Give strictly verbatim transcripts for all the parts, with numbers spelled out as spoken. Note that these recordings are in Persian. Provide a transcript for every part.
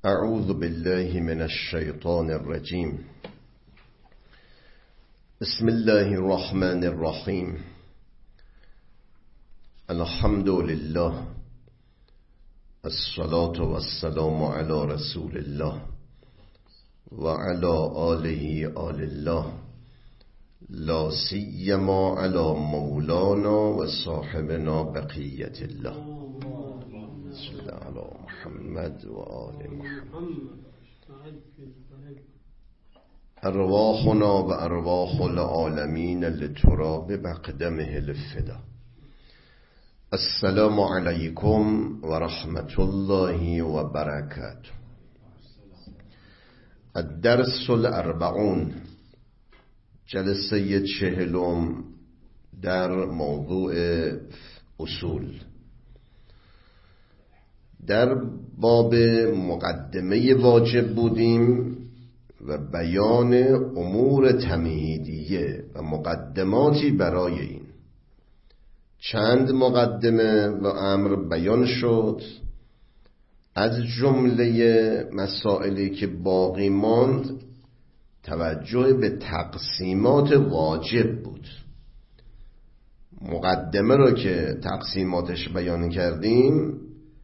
اعوذ بالله من الشیطان الرجیم. بسم الله الرحمن الرحیم. الحمد لله، الصلاة والسلام علی رسول الله و علی آله آل الله، لا سیما علی مولانا و صاحبنا بقیت الله. صلی الله علی محمد و آل محمد. ارواحنا و ارواح العالمین لتراب بقدمه الفدا. السلام علیکم و رحمت الله و برکاته. الدرس الاربعون، جلسه چهلم در موضوع اصول. در باب مقدمه واجب بودیم و بیان امور تمهیدیه و مقدماتی برای این. چند مقدمه و امر بیان شد، از جمله مسائلی که باقی ماند توجه به تقسیمات واجب بود. مقدمه رو که تقسیماتش بیان کردیم،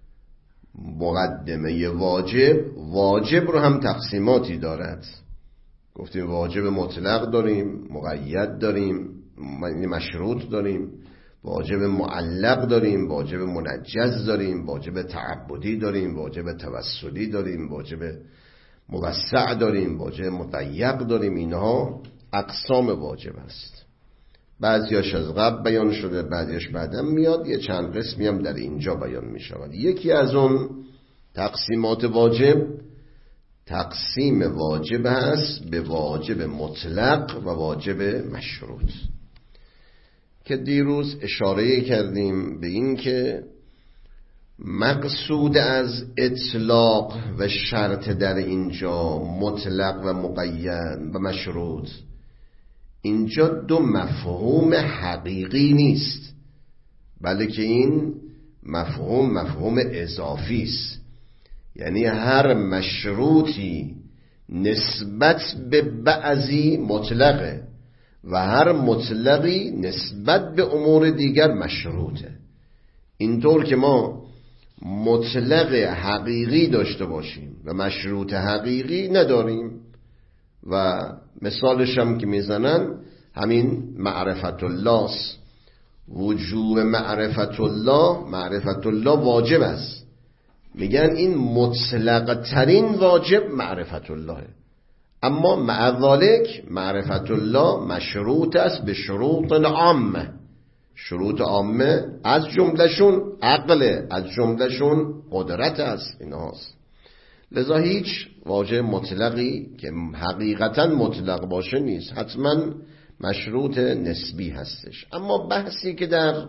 مقدمه واجب واجب رو هم تقسیماتی دارد. گفتیم واجب مطلق داریم، مقید داریم، مشروط داریم، واجب معلق داریم، واجب منجز داریم، واجب تعبدی داریم، واجب توسلی داریم، واجب موسع داریم، واجب مضیق داریم. اینها اقسام واجب است. بعضیاش از قبل بیان شده، بعضیاش بعدا میاد. یه چند قسمی هم در اینجا بیان می شود. یکی از اون تقسیمات واجب، تقسیم واجب هست به واجب مطلق و واجب مشروط، که دیروز اشاره کردیم به این که مقصود از اطلاق و شرط در اینجا مطلق و مقید و مشروط، اینجا دو مفهوم حقیقی نیست، بلکه این مفهوم مفهوم اضافی است. یعنی هر مشروطی نسبت به بعضی مطلقه و هر مطلقی نسبت به امور دیگر مشروطه. اینطور که ما مطلق حقیقی داشته باشیم و مشروط حقیقی نداریم. و مثالش هم که میزنن همین معرفت الله است. وجوب معرفت الله، معرفت الله واجب است. میگن این مطلق ترین واجب معرفت الله، اما مع ذالک معرفت الله مشروط است به شروط عامه. شروط عامه از جملهشون عقل، از جملهشون قدرت است. اینهاست. لذا هیچ واجب مطلقی که حقیقتا مطلق باشه نیست، حتما مشروط نسبی هستش. اما بحثی که در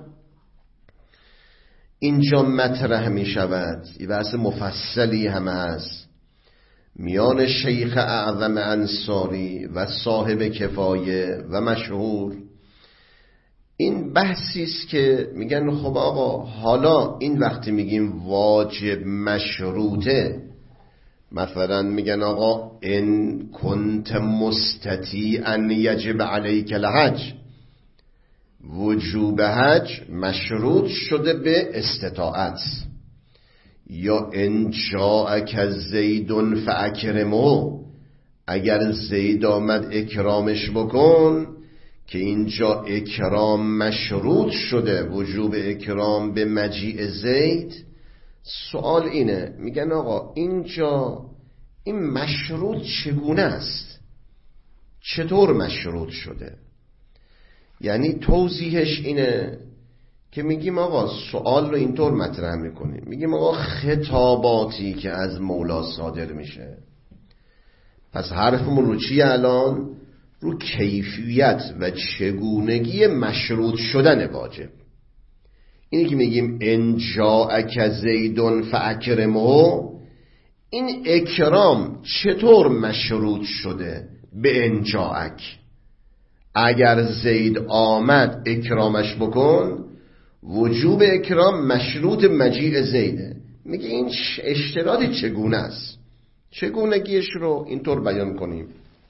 اینجا مطرح می شود، این بحث مفصلی هم هست میان شیخ اعظم انصاری و صاحب کفایه و مشهور. این بحثی است که میگن خب آقا، حالا این وقتی میگیم واجب مشروطه، مثلا میگن آقا ان کنت مستطیعا یجب علیک الحج، وجوب حج مشروط شده به استطاعت. یا ان جاءک زید فاکرمه، اگر زید آمد اکرامش بکن، که اینجا اکرام مشروط شده، وجوب اکرام به مجیء زید. سوال اینه، میگن آقا اینجا این مشروط چگونه است؟ چطور مشروط شده؟ یعنی توضیحش اینه که میگیم آقا سوال رو اینطور مطرح میکنیم، میگیم آقا خطاباتی که از مولا صادر میشه، پس حرفمون رو چی الان؟ رو کیفیت و چگونگی مشروط شدن واجب. اینی که میگیم ان جاءک زید فاکرمه، این اکرام چطور مشروط شده به ان جاءک؟ اگر زید آمد اکرامش بکن، وجوب اکرام مشروط مجیء زیده. میگه این اشتراطی چگونه است؟ چگونگیش رو اینطور بیان کنیم.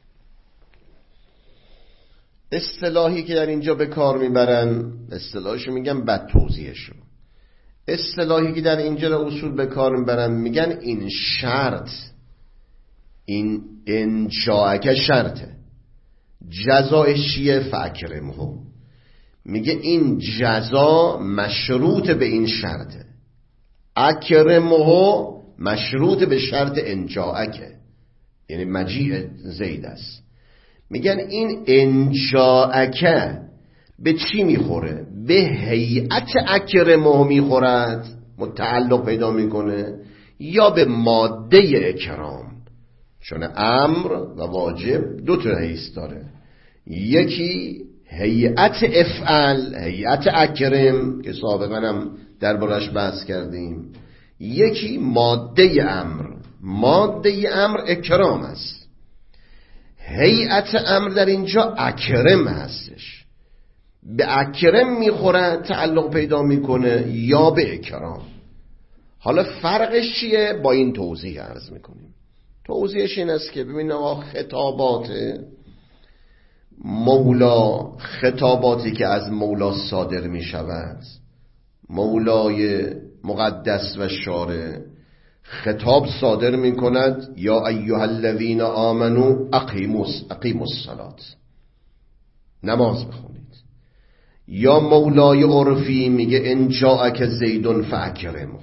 اصطلاحی که در اینجا به کار میبرن، اصطلاحشو میگن بد توضیحشو. اصطلاحی که در اینجا در اصول به کار میبرن میگن این شرط، این انجاءک شرطه، جزایش چیه؟ فاکرمه. میگه این جزا مشروط به این شرطه، اکرمه مشروط به شرط انجاءکه، یعنی مجیء زید است. میگن این انجاءکه به چی میخوره؟ به هیئت اکرمه میخورد، متعلق پیدا میکنه، یا به ماده اکرام؟ چون امر و واجب دو تا حیث داره، یکی هیئت افعل، هیئت اکرم که سابقا هم دربارش بحث کردیم، یکی ماده امر، ماده امر اکرام است. هیئت امر در اینجا اکرم هستش، به اکرم میخوره، تعلق پیدا میکنه، یا به اکرام. حالا فرقش چیه؟ با این توضیح عرض میکنیم. توضیحش این است که ببین آقا، خطابات مولا، خطاباتی که از مولا صادر می شود، مولای مقدس و شارع خطاب صادر می کند یا ایها الذین آمنوا اقیموا الصلاة، نماز بخونید. یا مولای عرفی میگه ان جاءک زید فاکرمه.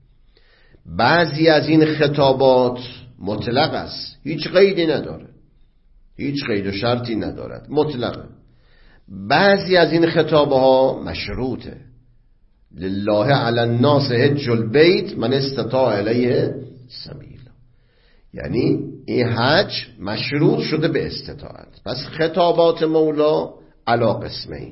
بعضی از این خطابات مطلق است، هیچ قیدی نداره، هیچ قید و شرطی ندارد، مطلقه. بعضی از این خطابه ها مشروطه، لله علی الناس حج البیت من استطاع الیه سبیلا، یعنی این حج مشروط شده به استطاعت. پس خطابات مولا علی قسمین،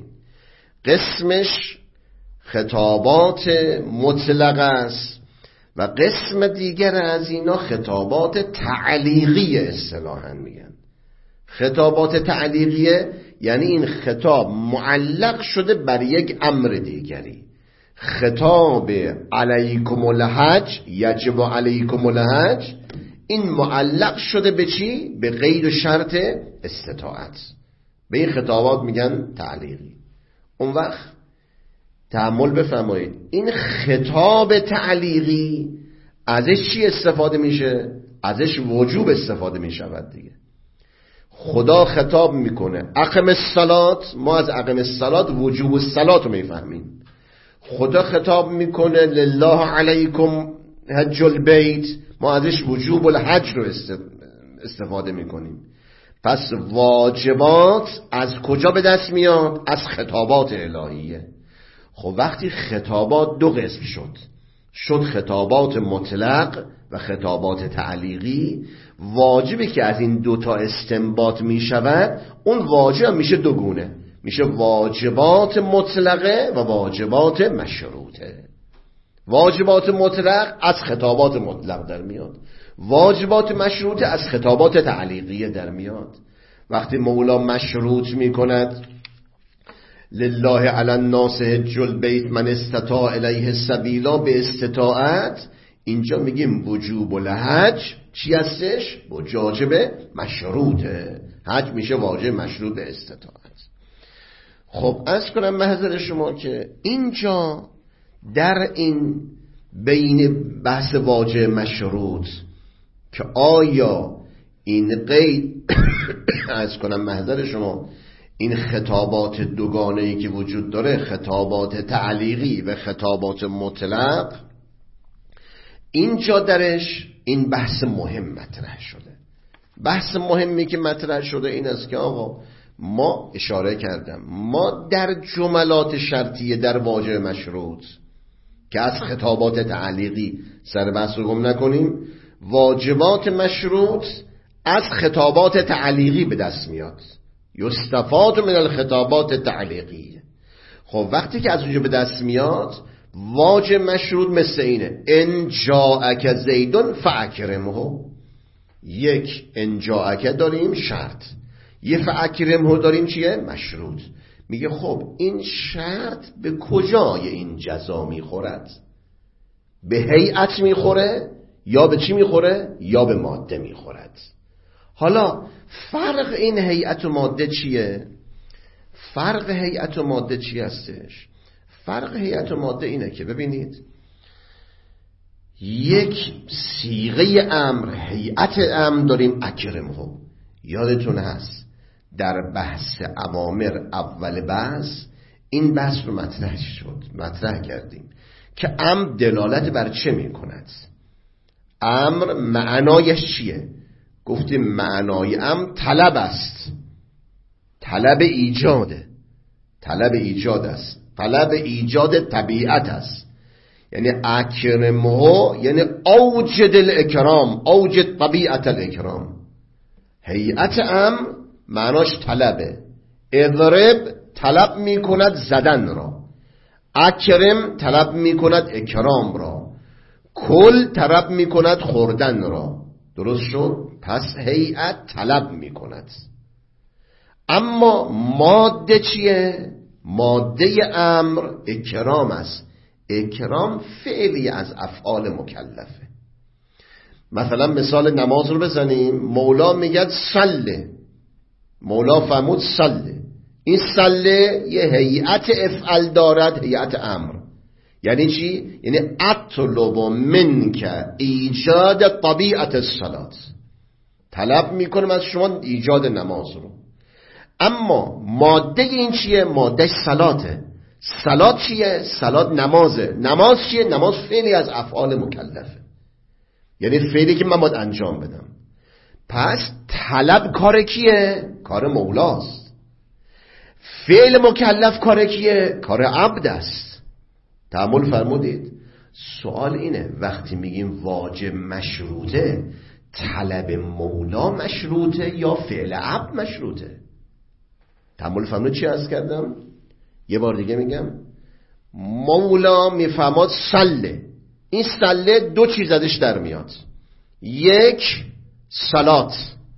قسمش خطابات مطلق است و قسم دیگر از اینا خطابات تعلیقی اصطلاحاً میگن. خطابات تعلیقیه یعنی این خطاب معلق شده بر یک امر دیگری. خطاب علیکم الحج، یجب علیکم الحج، این معلق شده به چی؟ به قید و شرط استطاعت. به این خطابات میگن تعلیقی. اون وقت تأمل بفرمایید، این خطاب تعلیقی ازش چی استفاده میشه؟ ازش وجوب استفاده میشود دیگه. خدا خطاب میکنه اقم الصلات، ما از اقم الصلات وجوب الصلات رو میفهمیم. خدا خطاب میکنه لله علیکم حج البیت، ما ازش وجوب الحج رو استفاده میکنیم. پس واجبات از کجا به دست میاد؟ از خطابات الهیه. خب وقتی خطابات دو قسم شد، شد خطابات مطلق و خطابات تعلیقی، واجبی که از این دوتا استنباط می شود، اون واجب میشه دو گونه، میشه واجبات مطلقه و واجبات مشروطه. واجبات مطلق از خطابات مطلق در میاد، واجبات مشروطه از خطابات تعلیقیه در میاد. وقتی مولا مشروط می کند لله علی الناس حج البیت من استطاع الیه سبیلا، به استطاعت، اینجا میگیم وجوب الحج چی هستش؟ واجب مشروطه. حج میشه واجب مشروط به استطاعت. خب عرض کنم محضر شما که اینجا در این بین بحث واجب مشروط که آیا این قید عرض کنم محضر شما، این خطابات دوگانه‌ای که وجود داره، خطابات تعلیقی و خطابات مطلق، اینجا درش این بحث مهم مطرح شده. بحث مهمی که مطرح شده این است که آقا ما اشاره کردم، ما در جملات شرطیه در واجب مشروط که از خطابات تعلیقی سر بحث رو گم نکنیم، واجبات مشروط از خطابات تعلیقی به دست میاد، یستفاد من الخطابات تعلیقی. خب وقتی که از اونجا به دست میاد، واجب مشروط مثل اینه ان جاءک زیدون فاکرمه. یک ان جاءک داریم شرط، یه فاکرمه داریم چیه؟ مشروط. میگه خب این شرط به کجای این جزا میخورد؟ به هیئت میخوره یا به چی میخوره؟ یا به ماده میخورد. حالا فرق این هیئت و ماده چیه؟ فرق هیئت و ماده چی هستش؟ فرق هیئت و ماده اینه که ببینید یک صیغه امر، هیئت امر داریم اکرمه. یادتون هست در بحث اوامر اول بحث این بحث رو مطرح شد، مطرح کردیم که امر دلالت بر چه می کند؟ امر معنایش چیه؟ گفتیم معنای امر طلب است، طلب ایجاده، طلب ایجاد است، طلب ایجاد طبیعت است. یعنی اکرمه یعنی اوجد الاکرام، اوجد طبیعت الاکرام. هیئت امر معناش طلبه. اضرب طلب می کند زدن را، اکرم طلب می کند اکرام را، کل طلب می کند خوردن را. درست شد؟ پس هیئت طلب می کند. اما ماده چیه؟ ماده امر اکرام است. اکرام فعلی از افعال مکلفه. مثلا مثال نماز رو بزنیم. مولا میگه صله، مولا فرمود صله. این صله یه هیئت افعال دارد، هیئت امر. یعنی چی؟ یعنی اطلب منک ایجاد طبیعت الصلات، طلب میکنم از شما ایجاد نماز رو. اما ماده این چیه؟ ماده صلاته. صلات چیه؟ صلات نمازه. نماز چیه؟ نماز فعلی از افعال مکلفه، یعنی فعلی که من باید انجام بدم. پس طلب کار کیه؟ کار مولاست. فعل مکلف کار کیه؟ کار عبد است. تأمل فرمودید. سوال اینه وقتی میگیم واجب مشروطه، طلب مولا مشروطه یا فعل عبد مشروطه؟ تأمل فرمودید چی عرض کردم؟ یه بار دیگه میگم. مولا میفهمد صله. این صله دو چیز ازش در میاد. یک صلات،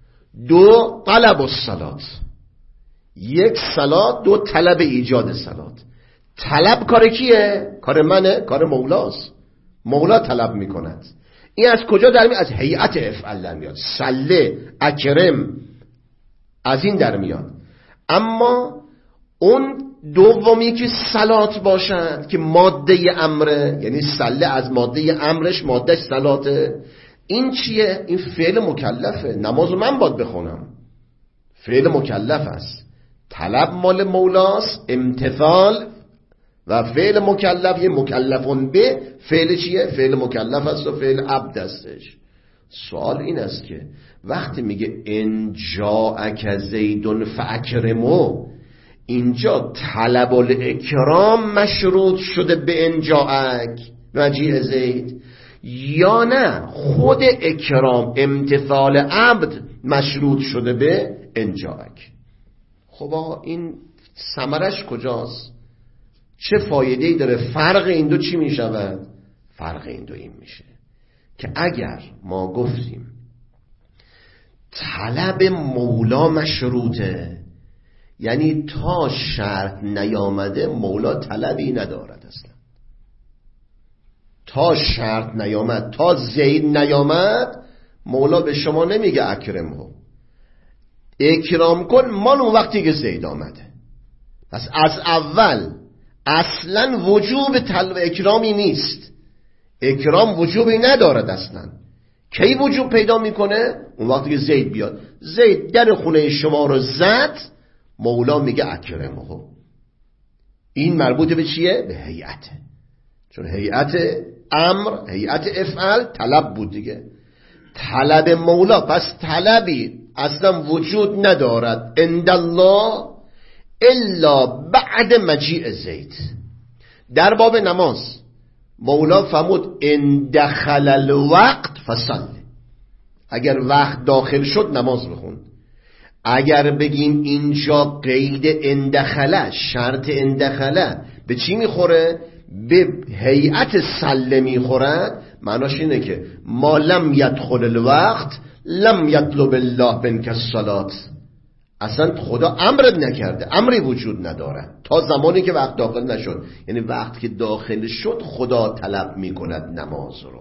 دو طلب الصلات. یک صلات، دو طلب ایجاد صلات. طلب کار کیه؟ کار منه، کار مولاست. مولا طلب میکند. این از کجا در میاد؟ از هیئت افعال در میاد. صله، اکرم، از این در میاد. اما اون دومی که صلات باشد که ماده امره، یعنی صله از ماده امرش ماده صلاته، این چیه؟ این فعل مکلفه. نماز من باید بخونم، فعل مکلف است. طلب مال مولاست، امتثال و فعل مکلف یه مکلفون به فعل چیه؟ فعل مکلف است و فعل عبد استش. سوال این است که وقتی میگه ان جاءک زید فاکرمه، اینجا طلب الاکرام مشروط شده به ان جاءک مجیء زید، یا نه خود اکرام امتثال عبد مشروط شده به ان جاءک؟ خب آقا این ثمرش کجاست؟ چه فایده‌ای داره؟ فرق این دو چی میشود؟ فرق این دو این میشه که اگر ما گفتیم طلب مولا مشروطه، یعنی تا شرط نیامده مولا طلبی ندارد اصلا. تا شرط نیامد، تا زید نیامد، مولا به شما نمیگه اکرمه، اکرام کن مال اون وقتی که زید آمده. پس از اول اصلا وجوب طلب اکرامی نیست. اکرام وجوبی ندارد اصلا. کی وجوب پیدا میکنه؟ اون وقتی که زید بیاد. زید در خونه شما رو زد، مولا میگه اکرمه. این مربوط به چیه؟ به هیئته. چون هیئت امر، هیئت افعال طلب بود دیگه. طلب مولا، پس طلبی اصلا وجود ندارد عند الله الا بعد مجیء زید. در باب نماز مولا فرمود ان دخل الوقت فصل، اگر وقت داخل شد نماز بخون. اگر بگیم اینجا قید ان دخل، شرط ان دخل به چی میخوره؟ به هیئت صله میخورد. معناش اینه که ما لم یدخل الوقت لم یطلب الله منک الصلات. اصلا خدا امرت نکرده، امری وجود نداره تا زمانی که وقت داخل نشد. یعنی وقت که داخل شد خدا طلب میکند نماز رو.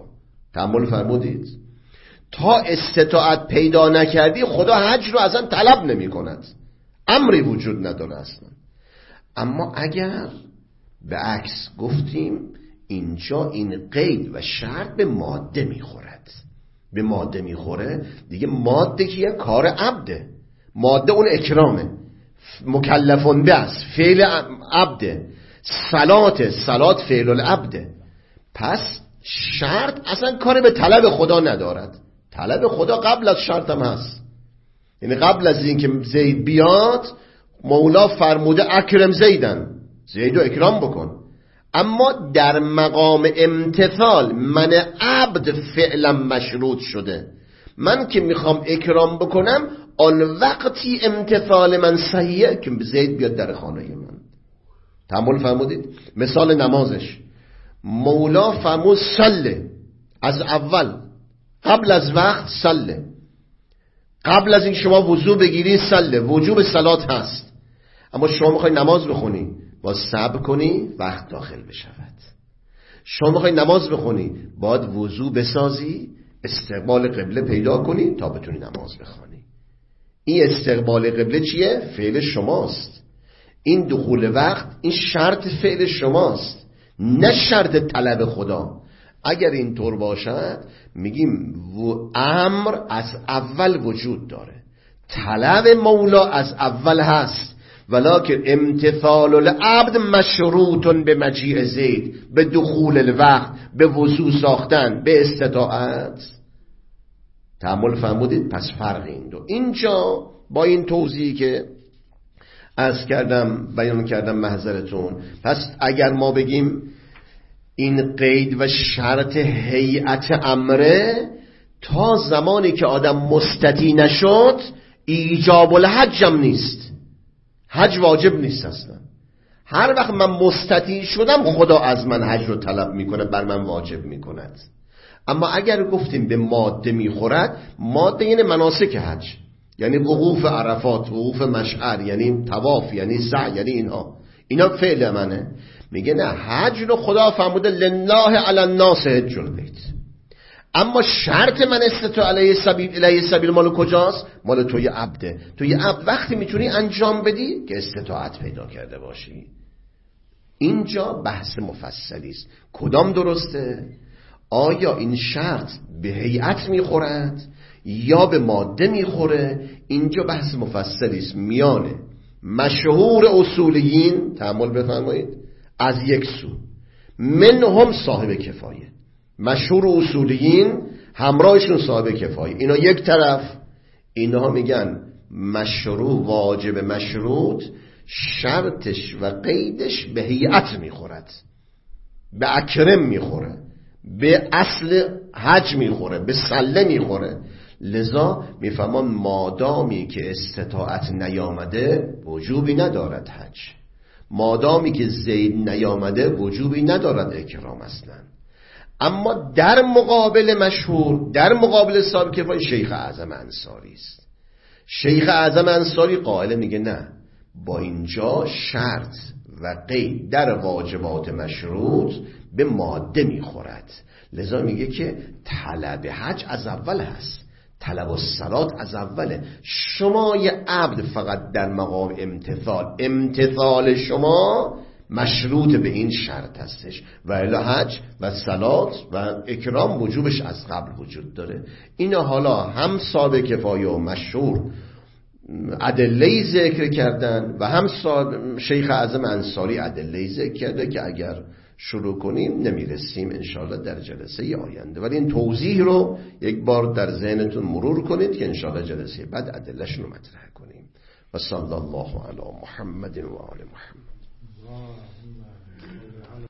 تأمل فرمودید؟ تا استطاعت پیدا نکردی خدا حج رو اصلا طلب نمی کند، امری وجود نداره اصلا. اما اگر به عکس گفتیم اینجا این قید و شرط به ماده میخورد، به ماده میخوره دیگه. ماده که کار عبده، ماده اون اکرامه، مکلفون به است، فعل عبده، صلات صلات فعل العبده. پس شرط اصلا کار به طلب خدا ندارد، طلب خدا قبل از شرط هم هست. یعنی قبل از این که زید بیاد مولا فرموده اکرم زیدن، زیدو اکرام بکن. اما در مقام امتثال من عبد فعلا مشروط شده، من که میخوام اکرام بکنم آن وقتی امتثال من صحیحه که زید بیاد در خانه من. تأمل فرمودید؟ مثال نمازش مولا فرمود صله، از اول قبل از وقت صله، قبل از این شما وضو بگیری صله، وجوب صلات هست. اما شما میخوای نماز بخونی باید صبر کنی وقت داخل بشود. شما میخوای نماز بخونی باید وضو بسازی، استقبال قبله پیدا کنی تا بتونی نماز بخونی. این استقبال قبله چیه؟ فعل شماست. این دخول وقت این شرط فعل شماست، نه شرط طلب خدا. اگر اینطور باشد میگیم امر از اول وجود داره، طلب مولا از اول هست، ولکن امتثال العبد مشروط به مجیء زید، به دخول الوقت، به وضو ساختن، به استطاعت. تأمل فرمودید؟ پس فرق این دو. اینجا با این توضیحی که عرض کردم بیان کردم محضرتون، پس اگر ما بگیم این قید و شرط هیئت امره تا زمانی که آدم مستطیع نشد ایجاب الحج هم نیست، حج واجب نیست اصلا. هر وقت من مستطیع شدم خدا از من حج رو طلب میکنه، بر من واجب میکند. اما اگر گفتیم به ماده میخورد، ماده یعنی مناسک حج، یعنی وقوف عرفات، وقوف مشعر، یعنی طواف، یعنی سعی، یعنی اینها اینا فعل منه. میگه نه، حج رو خدا فرموده لله علی الناس حج البیت. اما شرط من استطاع علیه سبیل الیه سبیل مال کجاست؟ مال توی عبده. توی عبد وقتی میتونی انجام بدی که استطاعت پیدا کرده باشی. اینجا بحث مفصلی است. کدام درسته؟ آیا این شرط به هیئت میخورد یا به ماده میخوره؟ اینجا بحث مفصلی است میانه مشهور اصولیین، تأمل بفرمایید، از یک سو من هم صاحب کفایه، مشهور اصولیین همراهشون صاحب کفایه، اینا یک طرف، اینها میگن مشروع واجب مشروط شرطش و قیدش به هیئت میخورد، به اکرم میخوره، به اصل حج میخوره، به سله میخوره. لذا میفهمان مادامی که استطاعت نیامده وجوبی ندارد حج، مادامی که زید نیامده وجوبی ندارد اکرام اصلا. اما در مقابل مشهور، در مقابل صاحب کفایه شیخ اعظم انصاری است. شیخ اعظم انصاری قائل میگه نه، با اینجا شرط و قید در واجبات مشروط به ماده میخورد. لذا میگه که طلب حج از اول هست، طلب الصلات از اوله. شما یه عبد فقط در مقام امتثال، امتثال شما مشروط به این شرط هستش و الی حج و صلات و اکرام وجوبش از قبل وجود داره. اینا حالا هم صاحب کفایه و مشهور ادله ذکر کردن و هم شیخ اعظم انصاری ادله ذکر کرده که اگر شروع کنیم نمیرسیم انشاءالله در جلسه آینده، ولی این توضیح رو یک بار در ذهنتون مرور کنید که انشاءالله جلسه بعد ادله‌شون رو مطرح کنیم. و صلی الله علی محمد و آل محمد.